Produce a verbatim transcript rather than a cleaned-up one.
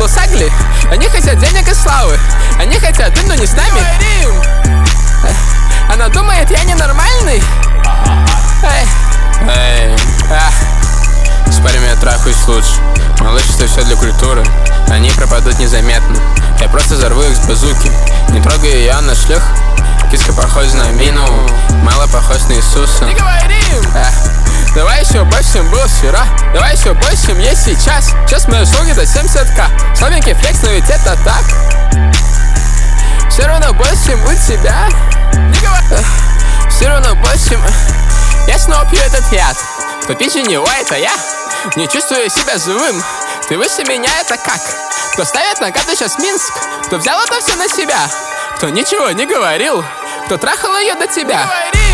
сагли. Они хотят денег и славы. Они хотят, но не с нами. Она думает, я ненормальный. Эй, эй, а. С парнями я трахаюсь лучше. Малыш, это все для культуры. Они пропадут незаметно. Я просто взорву их с базуки. Не трогай ее, она шлюх. Киска похожа на мину. Мало похож на Иисуса. Не говорим! а. Давай еще больше, чем было вчера. Давай еще больше, чем есть сейчас. Сейчас мои услуги до семьдесят ка. Слабенький флекс, но ведь это так. Все равно больше, чем у тебя. Не говори. Все равно больше, чем... Я снова пью этот яд. Кто пить не его, это я. Не чувствую себя живым. Ты выше меня, это как? Кто ставит награду сейчас Минск? Кто взял это все на себя? Кто ничего не говорил? Кто трахал ее до тебя?